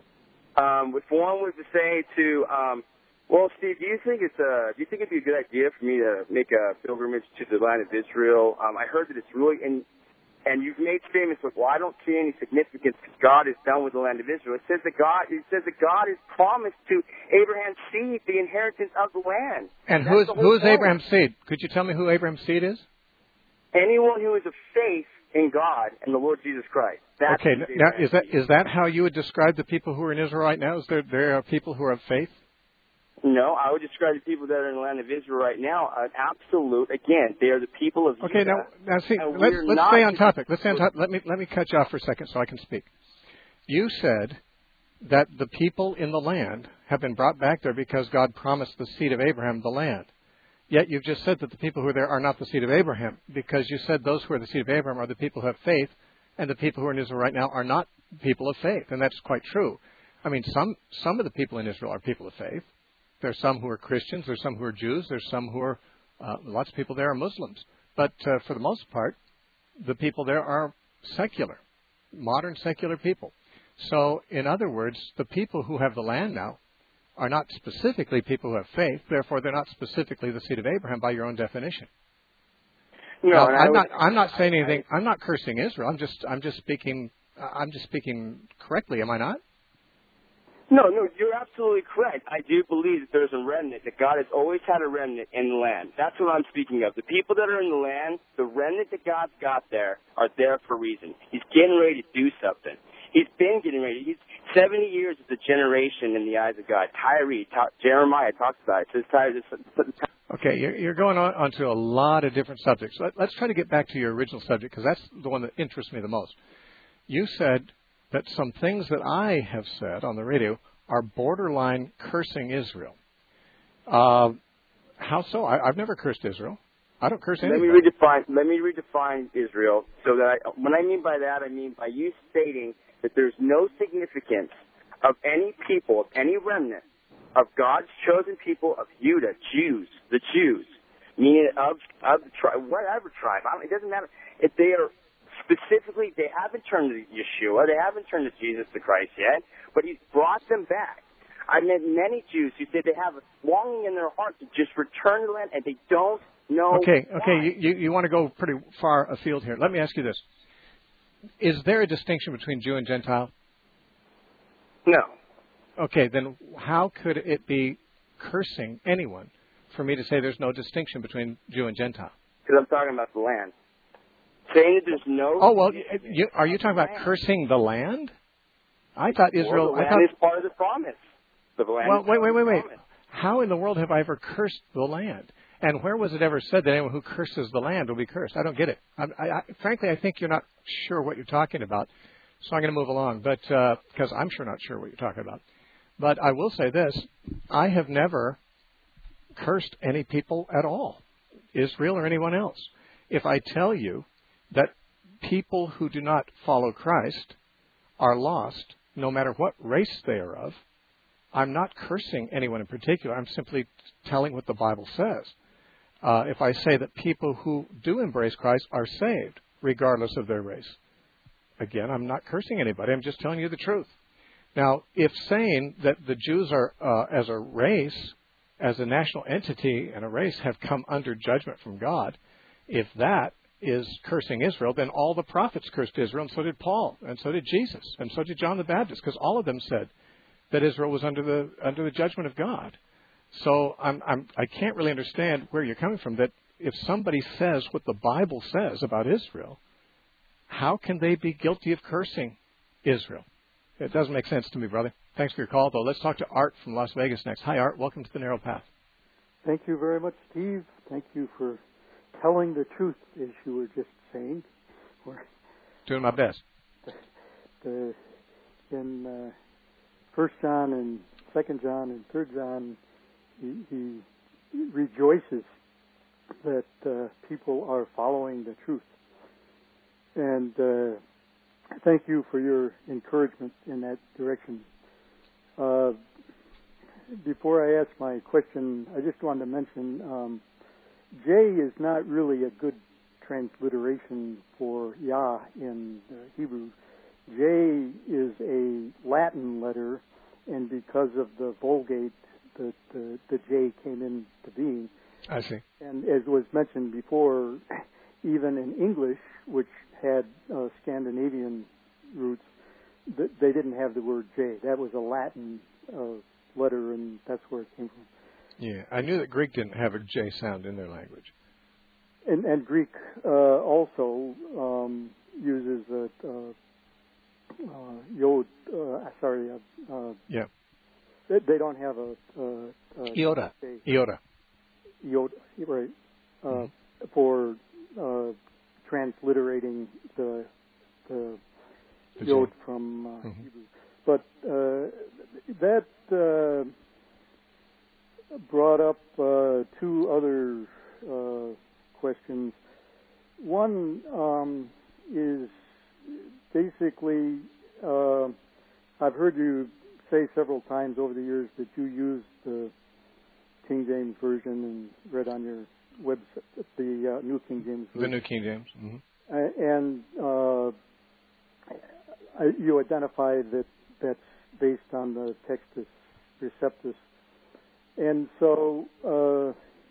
Um, if one was to say to, um, well, Steve, do you think it's a, do you think it'd be a good idea for me to make a pilgrimage to the land of Israel? Um, I heard that it's really in. And you've made statements like, well, I don't see any significance because God is done with the land of Israel. It says that God, it says that God has promised to Abraham's seed the inheritance of the land. And That's who is who is point. Abraham's seed? Could you tell me who Abraham's seed is? Anyone who is of faith in God and the Lord Jesus Christ. That's okay. Now, is that is that how you would describe the people who are in Israel right now? Is there there are people who are of faith? No, I would describe the people that are in the land of Israel right now an absolute. Again, they are the people of okay, Judah. Okay, now now see, and let's let's stay on topic. Let's stay on topic. Let me let me cut you off for a second so I can speak. You said that the people in the land have been brought back there because God promised the seed of Abraham the land. Yet you've just said that the people who are there are not the seed of Abraham, because you said those who are the seed of Abraham are the people who have faith, and the people who are in Israel right now are not people of faith, and that's quite true. I mean, some some of the people in Israel are people of faith. There's some who are Christians. There's some who are Jews. There's some who are, uh, lots of people there are Muslims. But uh, for the most part, the people there are secular, modern secular people. So, in other words, the people who have the land now are not specifically people who have faith. Therefore, they're not specifically the seed of Abraham by your own definition. No, now, I'm would, not. I'm not saying anything. I'm not cursing Israel. I'm just. I'm just speaking. I'm just speaking correctly. Am I not? No, no, you're absolutely correct. I do believe that there's a remnant, that God has always had a remnant in the land. That's what I'm speaking of. The people that are in the land, the remnant that God's got there, are there for a reason. He's getting ready to do something. He's been getting ready. He's seventy years is a generation in the eyes of God. Tyree, ta- Jeremiah talks about it. It says Tyree. Okay, you're, you're going on onto a lot of different subjects. Let, let's try to get back to your original subject, because that's the one that interests me the most. You said that some things that I have said on the radio are borderline cursing Israel. Uh, how so? I, I've never cursed Israel. I don't curse anybody. Let me redefine. Let me redefine Israel. So that I, what I mean by that, I mean by you stating that there's no significance of any people, of any remnant of God's chosen people of Judah, Jews, the Jews, meaning of of the tribe, whatever tribe. I mean, it doesn't matter if they are. Specifically, they haven't turned to Yeshua. They haven't turned to Jesus the Christ yet, but he's brought them back. I met many Jews who say they have a longing in their heart to just return to the land, and they don't know Okay, why. okay, you, you, you want to go pretty far afield here. Let me ask you this. Is there a distinction between Jew and Gentile? No. Okay, then how could it be cursing anyone for me to say there's no distinction between Jew and Gentile? Because I'm talking about the land. Saying that there's no... Oh, well, you, are you talking about land. Cursing the land? I thought Israel... Well, the land I thought, is part of the promise. The land well, is wait, wait, wait, wait. Promise. How in the world have I ever cursed the land? And where was it ever said that anyone who curses the land will be cursed? I don't get it. I, I, I, frankly, I think you're not sure what you're talking about. So I'm going to move along, but because uh, I'm sure not sure what you're talking about. But I will say this. I have never cursed any people at all, Israel or anyone else. If I tell you that people who do not follow Christ are lost, no matter what race they are of, I'm not cursing anyone in particular. I'm simply telling what the Bible says. Uh, if I say that people who do embrace Christ are saved, regardless of their race, again, I'm not cursing anybody. I'm just telling you the truth. Now, if saying that the Jews are, uh, as a race, as a national entity and a race, have come under judgment from God, if that is cursing Israel, then all the prophets cursed Israel, and so did Paul, and so did Jesus, and so did John the Baptist, because all of them said that Israel was under the under the judgment of God. So I'm, I'm, I can't really understand where you're coming from, that if somebody says what the Bible says about Israel, how can they be guilty of cursing Israel? It doesn't make sense to me, brother. Thanks for your call, though. Let's talk to Art from Las Vegas next. Hi, Art. Welcome to the Narrow Path. Thank you very much, Steve. Thank you for telling the truth, as you were just saying. We're Doing my best. The, the, in uh, First John and Second John and Third John, he, he rejoices that uh, people are following the truth. And uh, thank you for your encouragement in that direction. Uh, before I ask my question, I just wanted to mention um, J is not really a good transliteration for Yah in uh, Hebrew. J is a Latin letter, and because of the Vulgate, the, the, the J came into being. I see. And as was mentioned before, even in English, which had uh, Scandinavian roots, th- they didn't have the word J. That was a Latin uh, letter, and that's where it came from. Yeah, I knew that Greek didn't have a J sound in their language. And, and Greek uh, also um, uses a uh, uh, yod. Uh, sorry, uh, uh, yeah. They, they don't have a, a, a iota. A, Iota. Iota, right? Uh, mm-hmm. For uh, transliterating the the, the yod J. from uh, mm-hmm. Hebrew, but uh, that uh, brought up uh, two other uh, questions. One um, is basically, uh, I've heard you say several times over the years that you use the King James Version and read on your website the uh, New King James Version. The New King James. Mm-hmm. Uh, and uh, I, you identify that that's based on the Textus Receptus. And so uh,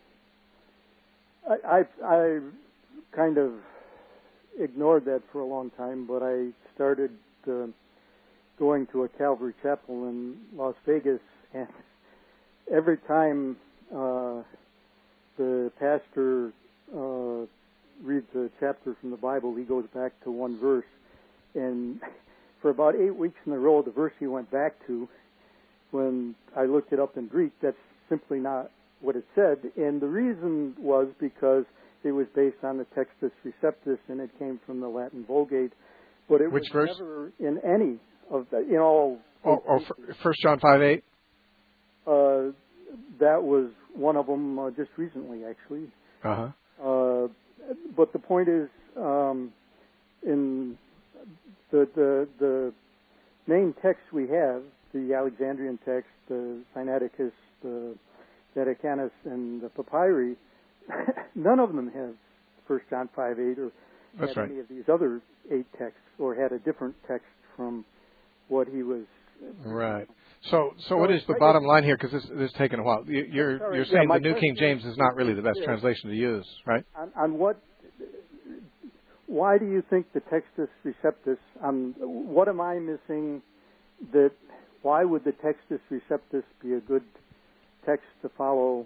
I, I, I kind of ignored that for a long time, but I started uh, going to a Calvary Chapel in Las Vegas, and every time uh, the pastor uh, reads a chapter from the Bible, he goes back to one verse. And for about eight weeks in a row, the verse he went back to, when I looked it up in Greek, that's simply not what it said. And the reason was because it was based on the Textus Receptus, and it came from the Latin Vulgate. But it Which was verse? never in any of the, in all. Oh, oh First John five eight. Uh, that was one of them uh, just recently, actually. Uh-huh. Uh, but the point is, um, in the, the the main texts we have, the Alexandrian text, the Sinaiticus, the Vaticanus, and the Papyri, none of them have First John five eight or That's had right. any of these other eight texts, or had a different text from what he was. Right. So, so, so what is the I bottom line here? Because this, this is taking a while. You, you're sorry, you're yeah, saying my the New King James is not really the best yeah. translation to use, right? On, on what? Why do you think the Textus Receptus? Um, what am I missing? That why would the Textus Receptus be a good text to follow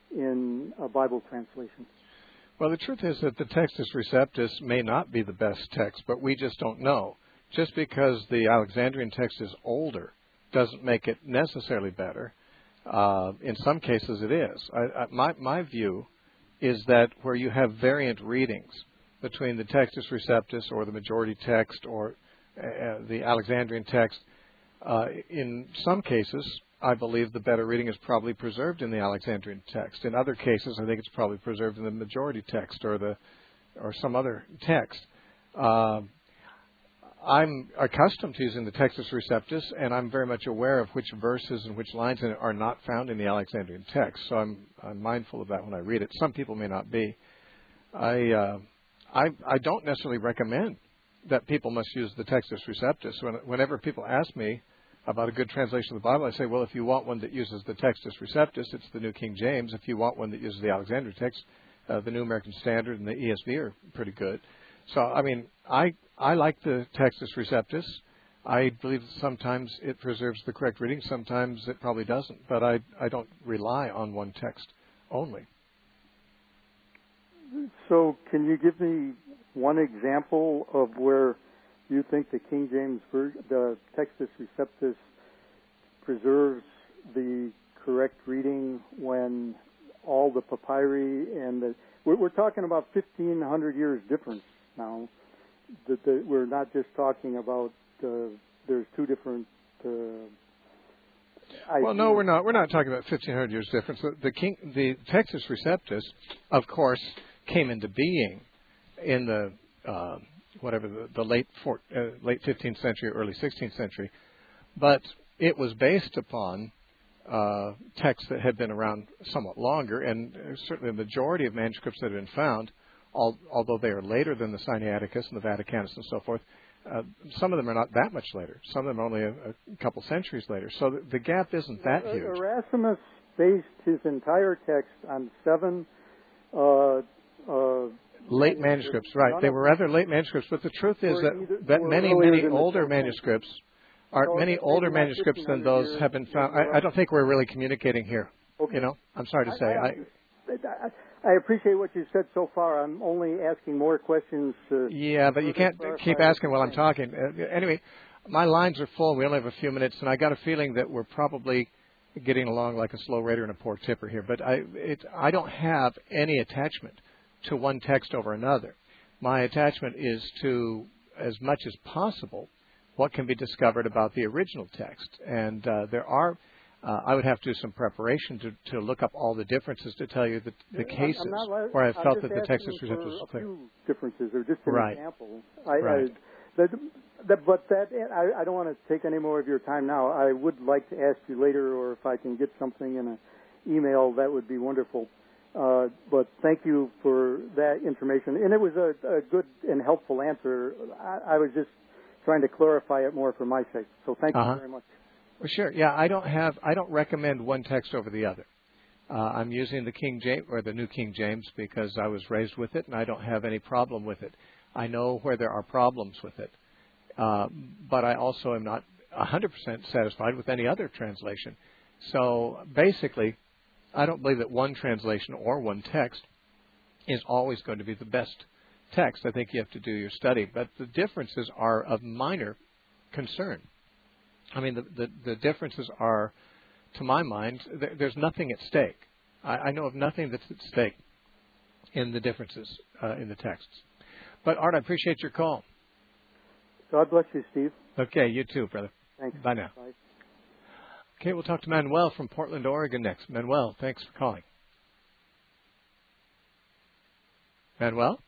in a Bible translation? Well, the truth is that the Textus Receptus may not be the best text, but we just don't know. Just because the Alexandrian text is older doesn't make it necessarily better. Uh, in some cases, it is. I, I, my, my view is that where you have variant readings between the Textus Receptus or the majority text or uh, the Alexandrian text, uh, in some cases, I believe the better reading is probably preserved in the Alexandrian text. In other cases, I think it's probably preserved in the majority text or the or some other text. Uh, I'm accustomed to using the Textus Receptus, and I'm very much aware of which verses and which lines in it are not found in the Alexandrian text. So I'm, I'm mindful of that when I read it. Some people may not be. I, uh, I, I don't necessarily recommend that people must use the Textus Receptus. When, whenever people ask me about a good translation of the Bible, I say, well, if you want one that uses the Textus Receptus, it's the New King James. If you want one that uses the Alexandrian text, uh, the New American Standard and the E S V are pretty good. So, I mean, I I like the Textus Receptus. I believe that sometimes it preserves the correct reading. Sometimes it probably doesn't. But I, I don't rely on one text only. So can you give me one example of where you think the King James version, the Textus Receptus, preserves the correct reading when all the papyri and the... We're, we're talking about fifteen hundred years difference now. That the, we're not just talking about uh, there's two different. Uh, well, no, we're not. We're not talking about fifteen hundred years difference. The, the, King, the Textus Receptus, of course, came into being in the uh, whatever the, the late four, uh, late fifteenth century, early sixteenth century, but it was based upon uh, texts that had been around somewhat longer, and certainly the majority of manuscripts that have been found, all, although they are later than the Sinaiticus and the Vaticanus and so forth, uh, some of them are not that much later. Some of them are only a, a couple centuries later. So the, the gap isn't that huge. Erasmus based his entire text on seven uh, uh, late manuscripts, right? They were rather late manuscripts, but the truth is that, that many, many older manuscripts are so many older manuscripts than those have been found. I, I don't think we're really communicating here. Okay. You know, I'm sorry to say. I, I, I appreciate what you said so far. I'm only asking more questions. Uh, yeah, but you can't keep asking while I'm talking. Uh, anyway, my lines are full. We only have a few minutes, and I got a feeling that we're probably getting along like a slow raider and a poor tipper here. But I, it, I don't have any attachment to one text over another. My attachment is to, as much as possible, what can be discovered about the original text. And uh, there are, uh, I would have to do some preparation to, to look up all the differences to tell you the, the cases not, where I felt that the Textus Receptus was clear. Few differences, or just an right. example. I, right. I, that, that, but that, I, I don't want to take any more of your time now. I would like to ask you later, or if I can get something in an email, that would be wonderful. Uh, but thank you for that information. And it was a, a good and helpful answer. I, I was just trying to clarify it more for my sake. So thank uh-huh. you very much. Well, sure. Yeah, I don't have, I don't recommend one text over the other. Uh, I'm using the King James or the New King James because I was raised with it, and I don't have any problem with it. I know where there are problems with it, uh, but I also am not one hundred percent satisfied with any other translation. So basically, I don't believe that one translation or one text is always going to be the best text. I think you have to do your study, but the differences are of minor concern. I mean, the, the, the differences are, to my mind, th- there's nothing at stake. I, I know of nothing that's at stake in the differences uh, in the texts. But, Art, I appreciate your call. God bless you, Steve. Okay, you too, brother. Thanks. Bye now. Bye. Okay, we'll talk to Manuel from Portland, Oregon next. Manuel, thanks for calling. Manuel?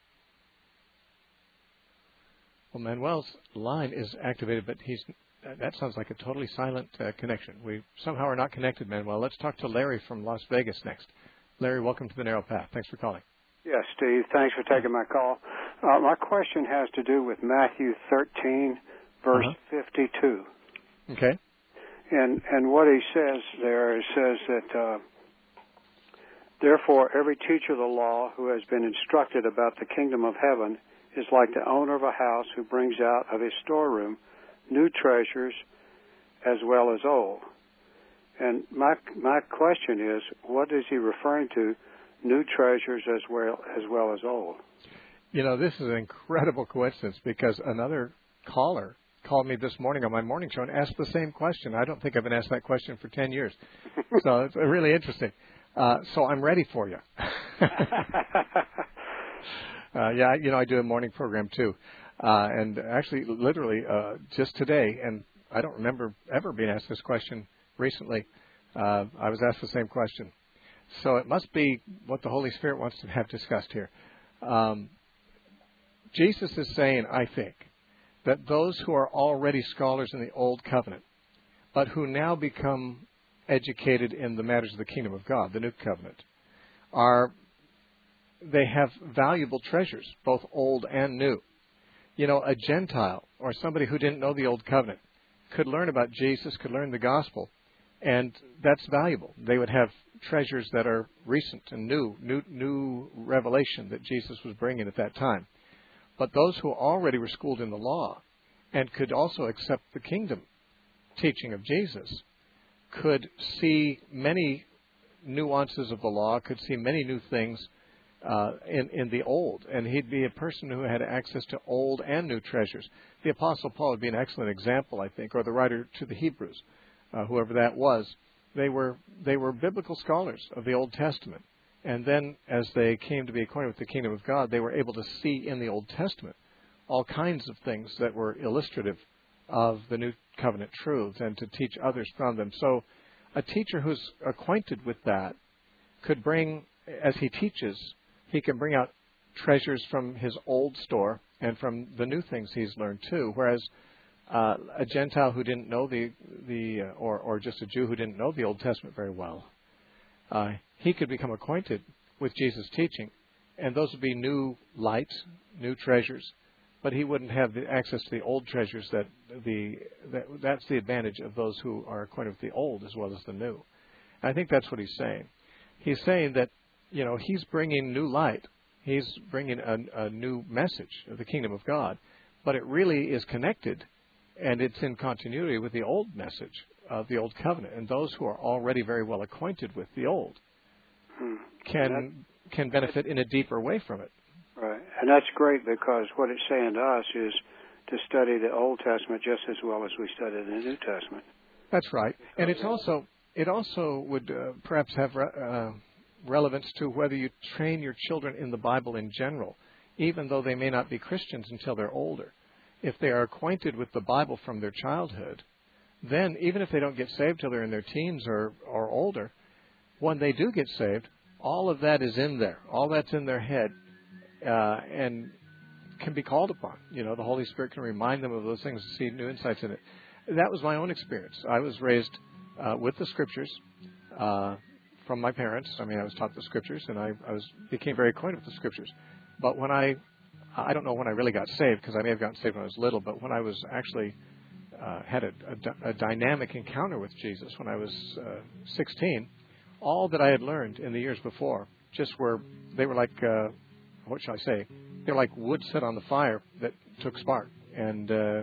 Well, Manuel's line is activated, but he's that sounds like a totally silent uh, connection. We somehow are not connected, Manuel. Let's talk to Larry from Las Vegas next. Larry, welcome to the Narrow Path. Thanks for calling. Yes, Steve. Thanks for taking my call. Uh, my question has to do with Matthew thirteen, verse uh-huh. fifty-two. Okay. And and what he says there, he says that, uh, therefore, every teacher of the law who has been instructed about the kingdom of heaven is like the owner of a house who brings out of his storeroom new treasures as well as old. And my my question is, what is he referring to? New treasures as well as well as old. You know, this is an incredible coincidence because another caller called me this morning on my morning show and asked the same question. I don't think I've been asked that question for ten years. So it's really interesting. Uh, so I'm ready for you. uh, yeah, you know, I do a morning program too. Uh, and actually, literally, uh, just today, and I don't remember ever being asked this question recently, uh, I was asked the same question. So it must be what the Holy Spirit wants to have discussed here. Um, Jesus is saying, I think, that those who are already scholars in the Old Covenant, but who now become educated in the matters of the kingdom of God, the New Covenant, are they have valuable treasures, both old and new. You know, a Gentile or somebody who didn't know the Old Covenant could learn about Jesus, could learn the gospel, and that's valuable. They would have treasures that are recent and new, new, new revelation that Jesus was bringing at that time. But those who already were schooled in the law and could also accept the kingdom teaching of Jesus could see many nuances of the law, could see many new things uh, in, in the old. And he'd be a person who had access to old and new treasures. The Apostle Paul would be an excellent example, I think, or the writer to the Hebrews, uh, whoever that was. They were they were biblical scholars of the Old Testament. And then as they came to be acquainted with the kingdom of God, they were able to see in the Old Testament all kinds of things that were illustrative of the New Covenant truths and to teach others from them. So a teacher who's acquainted with that could bring, as he teaches, he can bring out treasures from his old store and from the new things he's learned too. Whereas uh, a Gentile who didn't know the, the uh, or, or just a Jew who didn't know the Old Testament very well, uh, he could become acquainted with Jesus' teaching, and those would be new light, new treasures. But he wouldn't have the access to the old treasures. That the that, that's the advantage of those who are acquainted with the old as well as the new. And I think that's what he's saying. He's saying that, you know, he's bringing new light. He's bringing a, a new message of the kingdom of God, but it really is connected, and it's in continuity with the old message of the Old Covenant. And those who are already very well acquainted with the old can can benefit in a deeper way from it. Right. And that's great, because what it's saying to us is to study the Old Testament just as well as we study the New Testament. That's right. And it's also it also would uh, perhaps have re- uh, relevance to whether you train your children in the Bible in general, even though they may not be Christians until they're older. If they are acquainted with the Bible from their childhood, then even if they don't get saved till they're in their teens or, or older, when they do get saved, all of that is in there. All that's in their head. Uh, and can be called upon. You know, the Holy Spirit can remind them of those things and see new insights in it. That was my own experience. I was raised uh, with the Scriptures uh, from my parents. I mean, I was taught the Scriptures, and I, I was became very acquainted with the Scriptures. But when I, I don't know when I really got saved, because I may have gotten saved when I was little, but when I was actually uh, had a, a, a dynamic encounter with Jesus when I was uh, sixteen, all that I had learned in the years before just were, they were like... Uh, what shall I say? They're like wood set on the fire that took spark, and uh,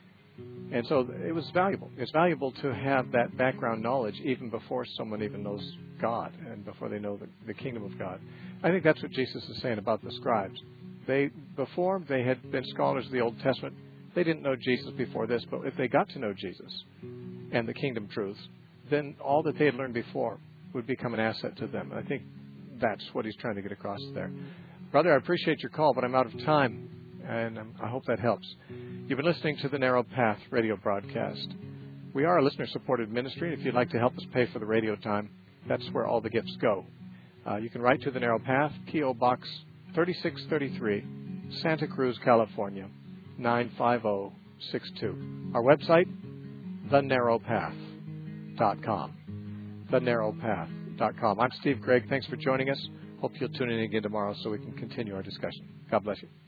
and so it was valuable. It's valuable to have that background knowledge even before someone even knows God and before they know the, the kingdom of God. I think that's what Jesus is saying about the scribes. They before they had been scholars of the Old Testament, they didn't know Jesus before this, but if they got to know Jesus and the kingdom truths, then all that they had learned before would become an asset to them. I think that's what he's trying to get across there. Brother, I appreciate your call, but I'm out of time, and um, I hope that helps. You've been listening to the Narrow Path radio broadcast. We are a listener-supported ministry. If you'd like to help us pay for the radio time, that's where all the gifts go. Uh, you can write to the Narrow Path, P O. Box thirty-six thirty-three, Santa Cruz, California, nine five zero six two. Our website, the narrow path dot com. the narrow path dot com. I'm Steve Gregg. Thanks for joining us. Hope you'll tune in again tomorrow so we can continue our discussion. God bless you.